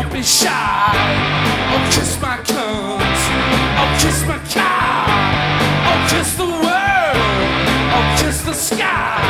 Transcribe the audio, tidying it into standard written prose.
don't be shy. Oh, kiss my cunt. Oh, kiss my cow. Oh, kiss the world. Oh, kiss the sky.